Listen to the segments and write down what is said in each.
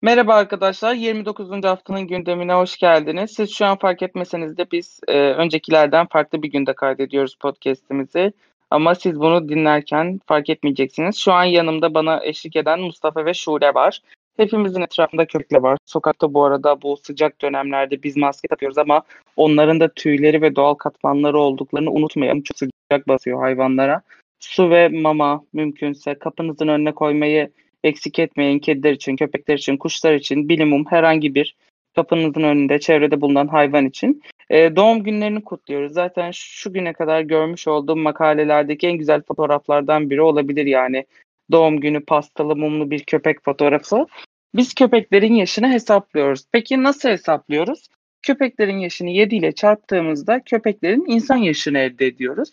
Merhaba arkadaşlar, 29. haftanın gündemine hoş geldiniz. Siz şu an fark etmeseniz de biz öncekilerden farklı bir günde kaydediyoruz podcast'imizi. Ama siz bunu dinlerken fark etmeyeceksiniz. Şu an yanımda bana eşlik eden Mustafa ve Şule var. Hepimizin etrafında köpekler var. Sokakta bu arada bu sıcak dönemlerde biz maske takıyoruz ama onların da tüyleri ve doğal katmanları olduklarını unutmayalım. Çok sıcak basıyor hayvanlara. Su ve mama mümkünse kapınızın önüne koymayı eksik etmeyin, kediler için, köpekler için, kuşlar için, bilimum herhangi bir kapınızın önünde, çevrede bulunan hayvan için. Doğum günlerini kutluyoruz. Zaten şu güne kadar görmüş olduğum makalelerdeki en güzel fotoğraflardan biri olabilir yani. Doğum günü pastalı mumlu bir köpek fotoğrafı. Biz köpeklerin yaşını hesaplıyoruz. Peki nasıl hesaplıyoruz? Köpeklerin yaşını 7 ile çarptığımızda köpeklerin insan yaşını elde ediyoruz.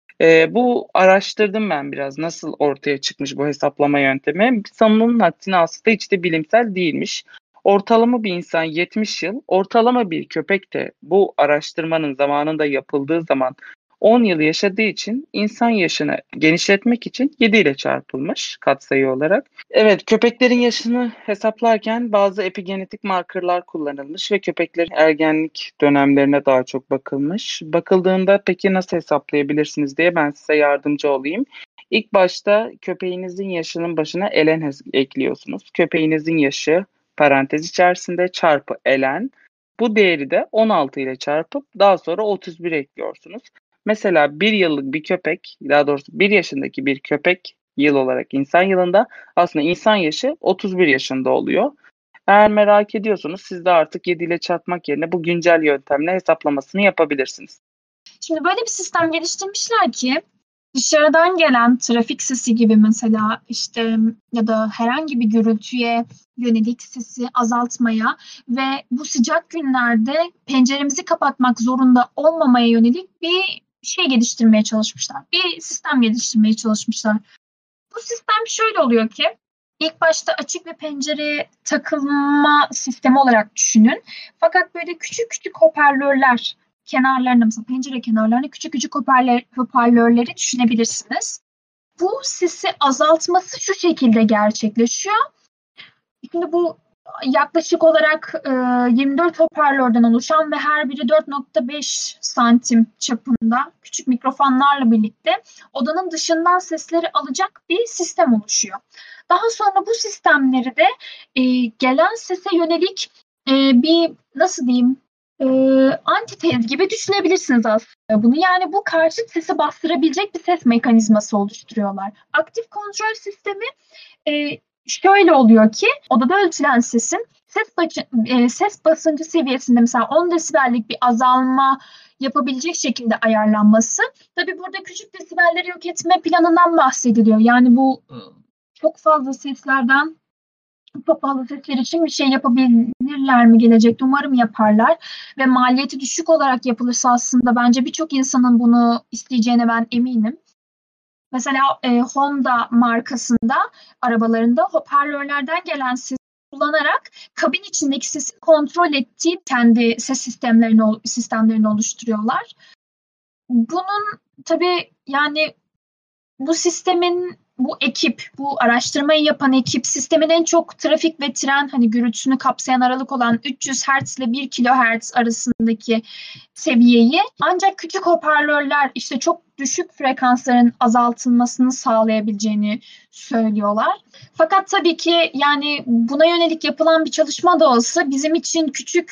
Bu araştırdım ben biraz nasıl ortaya çıkmış bu hesaplama yöntemi. Sanılanın aksine aslında hiç de bilimsel değilmiş. Ortalama bir insan 70 yıl, ortalama bir köpek de bu araştırmanın zamanında yapıldığı zaman 10 yıl yaşadığı için insan yaşını genişletmek için 7 ile çarpılmış katsayı olarak. Evet, köpeklerin yaşını hesaplarken bazı epigenetik markerlar kullanılmış ve köpeklerin ergenlik dönemlerine daha çok bakılmış. Bakıldığında peki nasıl hesaplayabilirsiniz diye ben size yardımcı olayım. İlk başta köpeğinizin yaşının başına ekliyorsunuz. Köpeğinizin yaşı parantez içerisinde çarpı elen. Bu değeri de 16 ile çarpıp daha sonra 31 ekliyorsunuz. Mesela bir yıllık bir köpek, daha doğrusu bir yaşındaki bir köpek yıl olarak insan yılında aslında insan yaşı 31 yaşında oluyor. Eğer merak ediyorsanız siz de artık 7 ile çarpmak yerine bu güncel yöntemle hesaplamasını yapabilirsiniz. Şimdi böyle bir sistem geliştirmişler ki dışarıdan gelen trafik sesi gibi mesela işte ya da herhangi bir gürültüye yönelik sesi azaltmaya ve bu sıcak günlerde penceremizi kapatmak zorunda olmamaya yönelik bir şey geliştirmeye çalışmışlar. Bir sistem geliştirmeye çalışmışlar. Bu sistem şöyle oluyor ki ilk başta açık bir pencereye takılma sistemi olarak düşünün. Fakat böyle küçük küçük hoparlörler kenarlarına mesela pencere kenarlarına küçük küçük hoparlörleri düşünebilirsiniz. Bu sesi azaltması şu şekilde gerçekleşiyor. Şimdi bu yaklaşık olarak 24 hoparlörden oluşan ve her biri 4,5 santim çapında küçük mikrofonlarla birlikte odanın dışından sesleri alacak bir sistem oluşuyor. Daha sonra bu sistemleri de gelen sese yönelik bir nasıl diyeyim antitez gibi düşünebilirsiniz aslında bunu. Yani bu karşıt sesi bastırabilecek bir ses mekanizması oluşturuyorlar. Aktif kontrol sistemi şöyle oluyor ki odada ölçülen sesin ses basıncı seviyesinde mesela 10 desibellik bir azalma yapabilecek şekilde ayarlanması. Tabii burada küçük desibelleri yok etme planından bahsediliyor. Yani bu çok fazla seslerden çok fazla sesler için bir şey yapabilirler mi gelecekte? Umarım yaparlar. Ve maliyeti düşük olarak yapılırsa aslında bence birçok insanın bunu isteyeceğine ben eminim. Mesela Honda markasında arabalarında hoparlörlerden gelen sesi kullanarak kabin içindeki sesi kontrol ettiği kendi ses sistemlerini oluşturuyorlar. Bunun tabii yani bu sistemin bu araştırmayı yapan ekip sistemin en çok trafik ve tren hani gürültüsünü kapsayan aralık olan 300 Hz ile 1 kHz arasındaki seviyeyi ancak küçük hoparlörler işte çok düşük frekansların azaltılmasını sağlayabileceğini söylüyorlar. Fakat tabii ki yani buna yönelik yapılan bir çalışma da olsa bizim için küçük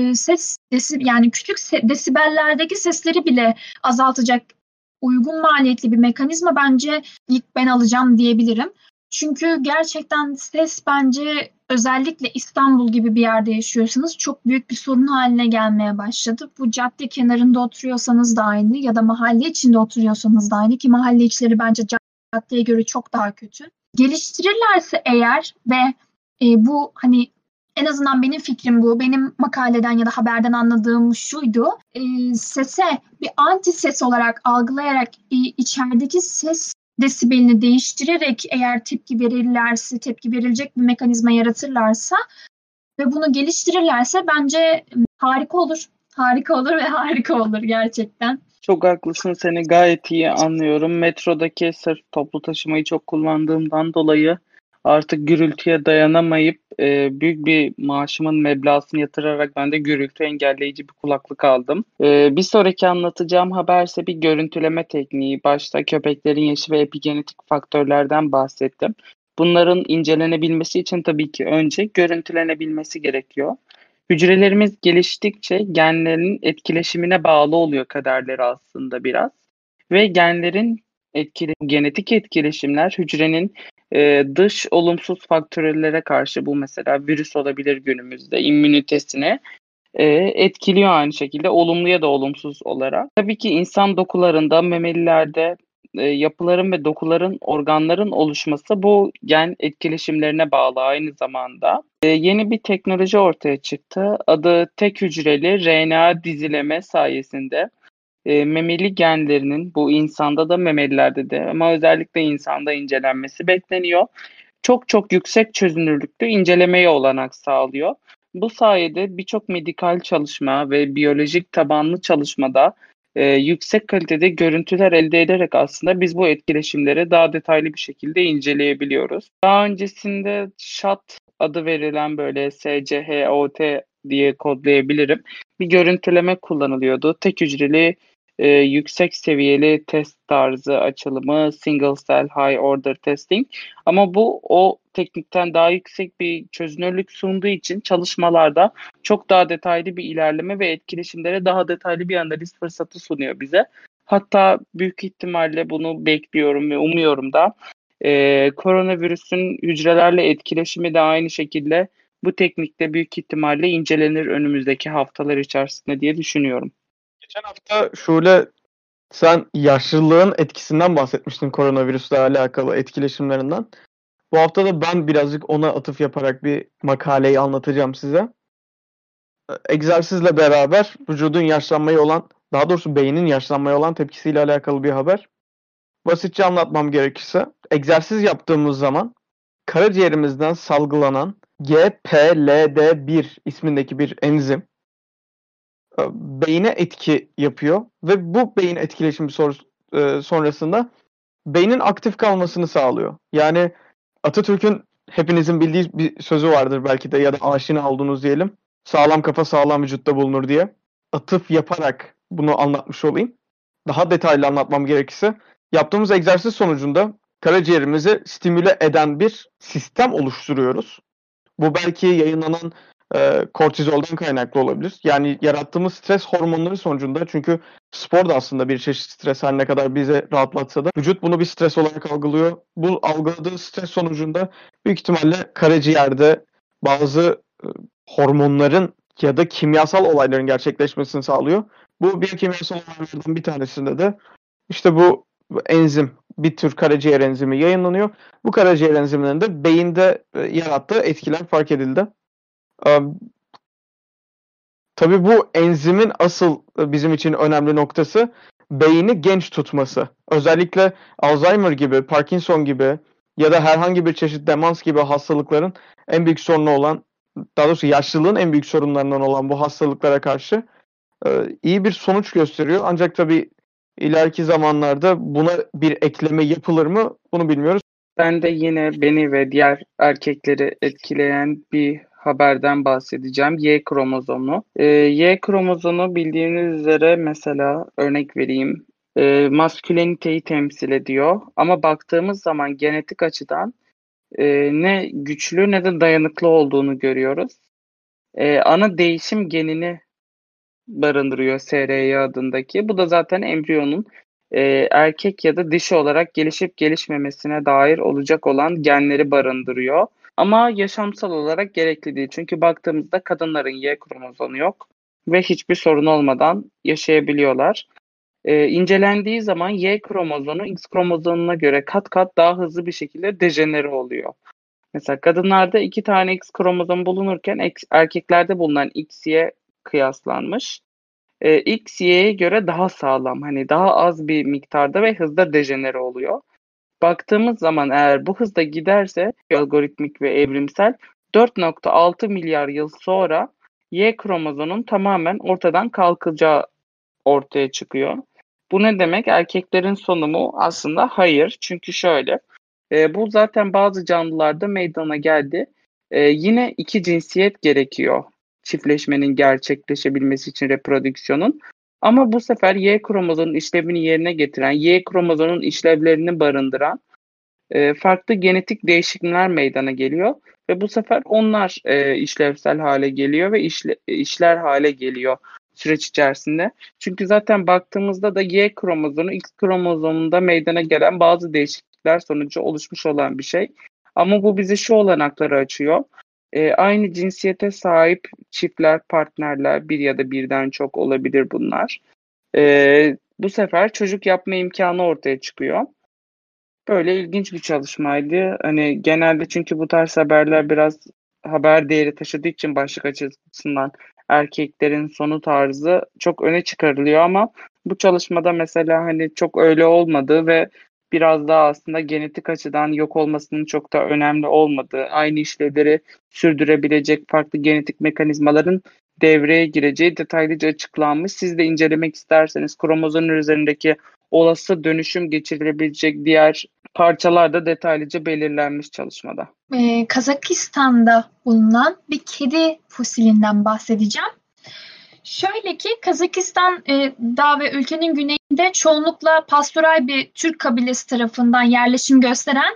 küçük desibellerdeki sesleri bile azaltacak uygun maliyetli bir mekanizma bence ilk ben alacağım diyebilirim. Çünkü gerçekten ses bence özellikle İstanbul gibi bir yerde yaşıyorsanız çok büyük bir sorun haline gelmeye başladı. Bu cadde kenarında oturuyorsanız da aynı ya da mahalle içinde oturuyorsanız da aynı ki mahalle içleri bence caddeye göre çok daha kötü. Geliştirirlerse eğer ve bu hani en azından benim fikrim bu. Benim makaleden ya da haberden anladığım şuydu. Sese bir anti ses olarak algılayarak içerideki ses desibelini değiştirerek eğer tepki verilecek bir mekanizma yaratırlarsa ve bunu geliştirirlerse bence harika olur. Harika olur ve harika olur gerçekten. Çok haklısın, seni gayet iyi anlıyorum. Metrodaki sırf toplu taşımayı çok kullandığımdan dolayı artık gürültüye dayanamayıp büyük bir maaşımın meblağını yatırarak ben de gürültü engelleyici bir kulaklık aldım. Bir sonraki anlatacağım haberse bir görüntüleme tekniği. Başta köpeklerin yaşı ve epigenetik faktörlerden bahsettim. Bunların incelenebilmesi için tabii ki önce görüntülenebilmesi gerekiyor. Hücrelerimiz geliştikçe genlerin etkileşimine bağlı oluyor kaderleri aslında biraz. Ve genlerin genetik etkileşimler hücrenin dış olumsuz faktörlere karşı, bu mesela virüs olabilir günümüzde, immünitesini etkiliyor aynı şekilde olumlu ya da olumsuz olarak. Tabii ki insan dokularında, memelilerde yapıların ve dokuların, organların oluşması bu gen etkileşimlerine bağlı aynı zamanda. Yeni bir teknoloji ortaya çıktı. Adı tek hücreli RNA dizileme sayesinde memeli genlerinin, bu insanda da memelilerde de ama özellikle insanda incelenmesi bekleniyor. Çok çok yüksek çözünürlükte incelemeye olanak sağlıyor. Bu sayede birçok medikal çalışma ve biyolojik tabanlı çalışmada yüksek kalitede görüntüler elde ederek aslında biz bu etkileşimleri daha detaylı bir şekilde inceleyebiliyoruz. Daha öncesinde SHOT adı verilen, böyle SCHOT diye kodlayabilirim, bir görüntüleme kullanılıyordu. Tek hücreli yüksek seviyeli test tarzı açılımı, single cell high order testing. Ama bu o teknikten daha yüksek bir çözünürlük sunduğu için çalışmalarda çok daha detaylı bir ilerleme ve etkileşimlere daha detaylı bir analiz fırsatı sunuyor bize. Hatta büyük ihtimalle bunu bekliyorum ve umuyorum da koronavirüsün hücrelerle etkileşimi de aynı şekilde bu teknikte büyük ihtimalle incelenir önümüzdeki haftalar içerisinde diye düşünüyorum. Geçen hafta Şule, sen yaşlılığın etkisinden bahsetmiştin koronavirüsle alakalı etkileşimlerinden. Bu hafta da ben birazcık ona atıf yaparak bir makaleyi anlatacağım size. Egzersizle beraber vücudun yaşlanmaya olan, daha doğrusu beynin yaşlanmaya olan tepkisiyle alakalı bir haber. Basitçe anlatmam gerekirse, egzersiz yaptığımız zaman karaciğerimizden salgılanan GPLD1 ismindeki bir enzim beyne etki yapıyor ve bu beyin etkileşimi sonrasında beynin aktif kalmasını sağlıyor. Yani Atatürk'ün hepinizin bildiği bir sözü vardır belki de, ya da aşina olduğunuz diyelim. Sağlam kafa sağlam vücutta bulunur diye. Atıf yaparak bunu anlatmış olayım. Daha detaylı anlatmam gerekirse, yaptığımız egzersiz sonucunda karaciğerimizi stimüle eden bir sistem oluşturuyoruz. Bu belki yayınlanan kortizoldan kaynaklı olabilir. Yani yarattığımız stres hormonları sonucunda, çünkü spor da aslında bir çeşit stres, her ne kadar bize rahatlatsa da vücut bunu bir stres olarak algılıyor. Bu algıladığı stres sonucunda büyük ihtimalle karaciğerde bazı hormonların ya da kimyasal olayların gerçekleşmesini sağlıyor. Bu bir kimyasal olaylardan bir tanesinde de işte bu enzim, bir tür karaciğer enzimi yayınlanıyor. Bu karaciğer enziminin de beyinde yarattığı etkiler fark edildi. Tabii bu enzimin asıl bizim için önemli noktası beyni genç tutması. Özellikle Alzheimer gibi, Parkinson gibi ya da herhangi bir çeşit demans gibi hastalıkların en büyük sorunu olan, daha doğrusu yaşlılığın en büyük sorunlarından olan bu hastalıklara karşı iyi bir sonuç gösteriyor. Ancak tabii ileriki zamanlarda buna bir ekleme yapılır mı, bunu bilmiyoruz. Ben de yine beni ve diğer erkekleri etkileyen bir haberden bahsedeceğim. Y kromozomu. Y kromozomu bildiğiniz üzere, mesela örnek vereyim, masküleniteyi temsil ediyor. Ama baktığımız zaman genetik açıdan ne güçlü ne de dayanıklı olduğunu görüyoruz. Ana değişim genini barındırıyor SRY adındaki. Bu da zaten embriyonun erkek ya da dişi olarak gelişip gelişmemesine dair olacak olan genleri barındırıyor. Ama yaşamsal olarak gerekli değil. Çünkü baktığımızda kadınların Y kromozomu yok ve hiçbir sorun olmadan yaşayabiliyorlar. İncelendiği zaman Y kromozomu X kromozomuna göre kat kat daha hızlı bir şekilde dejenere oluyor. Mesela kadınlarda 2 tane X kromozom bulunurken erkeklerde bulunan XY kıyaslanmış. X, Y'ye göre daha sağlam, hani daha az bir miktarda ve hızda dejenere oluyor. Baktığımız zaman eğer bu hızda giderse, algoritmik ve evrimsel, 4,6 milyar yıl sonra Y kromozomunun tamamen ortadan kalkacağı ortaya çıkıyor. Bu ne demek? Erkeklerin sonu mu? Aslında hayır. Çünkü şöyle, Bu zaten bazı canlılarda meydana geldi. Yine iki cinsiyet gerekiyor çiftleşmenin gerçekleşebilmesi için reprodüksiyonun. Ama bu sefer Y kromozonun işlevini yerine getiren, Y kromozonun işlevlerini barındıran farklı genetik değişimler meydana geliyor. Ve bu sefer onlar işlevsel hale geliyor ve işler hale geliyor süreç içerisinde. Çünkü zaten baktığımızda da Y kromozonu X kromozomunda meydana gelen bazı değişiklikler sonucu oluşmuş olan bir şey. Ama bu bize şu olanakları açıyor. Aynı cinsiyete sahip çiftler, partnerler, bir ya da birden çok olabilir bunlar. Bu sefer çocuk yapma imkanı ortaya çıkıyor. Böyle ilginç bir çalışmaydı. Hani genelde çünkü bu tarz haberler biraz haber değeri taşıdığı için başlık açısından erkeklerin sonu tarzı çok öne çıkarılıyor ama bu çalışmada mesela hani çok öyle olmadığı ve biraz daha aslında genetik açıdan yok olmasının çok da önemli olmadığı, aynı işlevleri sürdürebilecek farklı genetik mekanizmaların devreye gireceği detaylıca açıklanmış. Siz de incelemek isterseniz kromozom üzerindeki olası dönüşüm geçirilebilecek diğer parçalar da detaylıca belirlenmiş çalışmada. Kazakistan'da bulunan bir kedi fosilinden bahsedeceğim. Şöyle ki Kazakistan dağ ve ülkenin güneyinde çoğunlukla pastoral bir Türk kabilesi tarafından yerleşim gösteren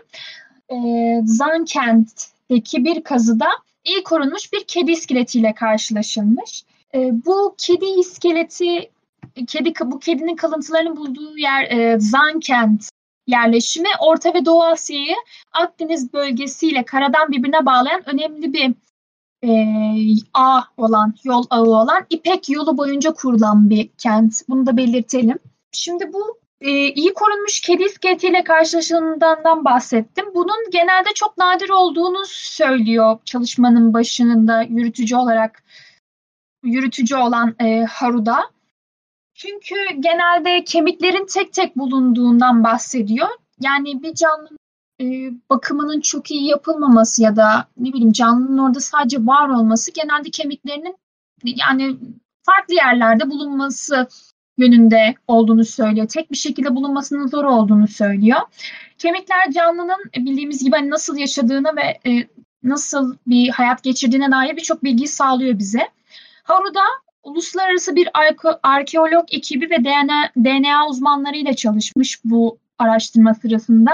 Zankent'teki bir kazıda iyi korunmuş bir kedi iskeletiyle karşılaşılmış. Bu kedi iskeleti, bu kedinin kalıntılarını bulduğu yer Zankent yerleşimi Orta ve Doğu Asya'yı Akdeniz bölgesiyle karadan birbirine bağlayan önemli bir yol ağı olan İpek yolu boyunca kurulan bir kent. Bunu da belirtelim. Şimdi bu iyi korunmuş kedi iskeletiyle karşılaşıldığından bahsettim. Bunun genelde çok nadir olduğunu söylüyor çalışmanın başında yürütücü olan Haruda. Çünkü genelde kemiklerin tek tek bulunduğundan bahsediyor. Yani bir canlının bakımının çok iyi yapılmaması ya da ne bileyim canlının orada sadece var olması genelde kemiklerinin yani farklı yerlerde bulunması yönünde olduğunu söylüyor. Tek bir şekilde bulunmasının zor olduğunu söylüyor. Kemikler canlının bildiğimiz gibi hani nasıl yaşadığını ve nasıl bir hayat geçirdiğine dair birçok bilgiyi sağlıyor bize. Haruda uluslararası bir arkeolog ekibi ve DNA uzmanlarıyla çalışmış bu araştırma sırasında.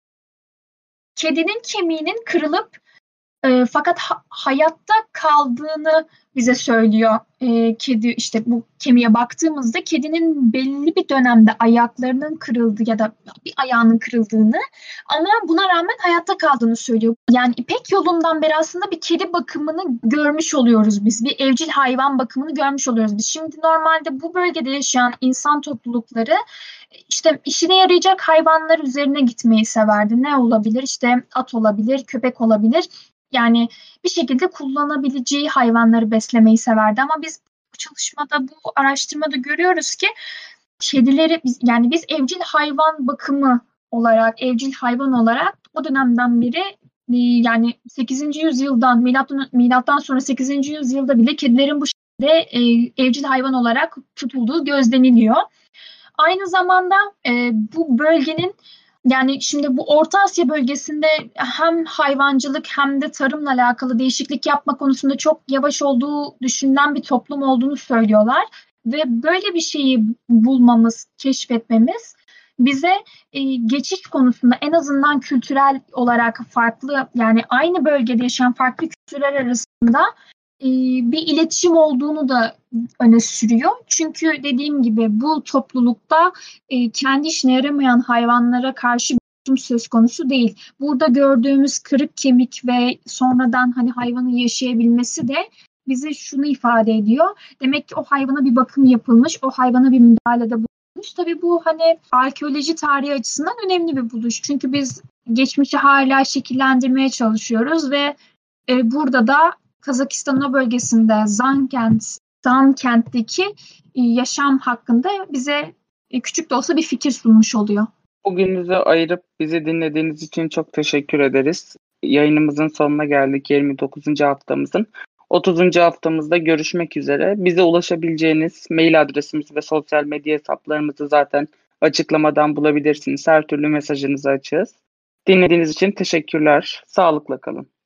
Kedinin kemiğinin kırılıp fakat hayatta kaldığını bize söylüyor. Kedi işte bu kemiğe baktığımızda kedinin belli bir dönemde ayaklarının kırıldığı ya da bir ayağının kırıldığını ama buna rağmen hayatta kaldığını söylüyor. Yani İpek yolundan beri aslında bir kedi bakımını görmüş oluyoruz biz. Bir evcil hayvan bakımını görmüş oluyoruz biz. Şimdi normalde bu bölgede yaşayan insan toplulukları işte işine yarayacak hayvanlar üzerine gitmeyi severdi. Ne olabilir? İşte at olabilir, köpek olabilir. Yani bir şekilde kullanabileceği hayvanları beslemeyi severdi ama biz bu çalışmada, bu araştırmada görüyoruz ki kedileri biz evcil hayvan bakımı olarak, evcil hayvan olarak o dönemden beri yani 8. yüzyıldan milattan sonra 8. yüzyılda bile kedilerin bu şekilde evcil hayvan olarak tutulduğu gözleniliyor. Aynı zamanda bu bölgenin yani şimdi bu Orta Asya bölgesinde hem hayvancılık hem de tarımla alakalı değişiklik yapma konusunda çok yavaş olduğu düşünülen bir toplum olduğunu söylüyorlar. Ve böyle bir şeyi bulmamız, keşfetmemiz bize geçiş konusunda en azından kültürel olarak farklı yani aynı bölgede yaşayan farklı kültürler arasında bir iletişim olduğunu da öne sürüyor. Çünkü dediğim gibi bu toplulukta kendi işine yaramayan hayvanlara karşı bir tutum söz konusu değil. Burada gördüğümüz kırık kemik ve sonradan hani hayvanın yaşayabilmesi de bize şunu ifade ediyor. Demek ki o hayvana bir bakım yapılmış, o hayvana bir müdahalede bulunmuş. Tabii bu hani arkeoloji tarihi açısından önemli bir buluş. Çünkü biz geçmişi hala şekillendirmeye çalışıyoruz ve burada da Kazakistan'ın bölgesinde Zankent'teki yaşam hakkında bize küçük de olsa bir fikir sunmuş oluyor. Bugününüzü ayırıp bizi dinlediğiniz için çok teşekkür ederiz. Yayınımızın sonuna geldik, 29. haftamızın. 30. haftamızda görüşmek üzere. Bize ulaşabileceğiniz mail adresimiz ve sosyal medya hesaplarımızı zaten açıklamadan bulabilirsiniz. Her türlü mesajınızı açığız. Dinlediğiniz için teşekkürler. Sağlıkla kalın.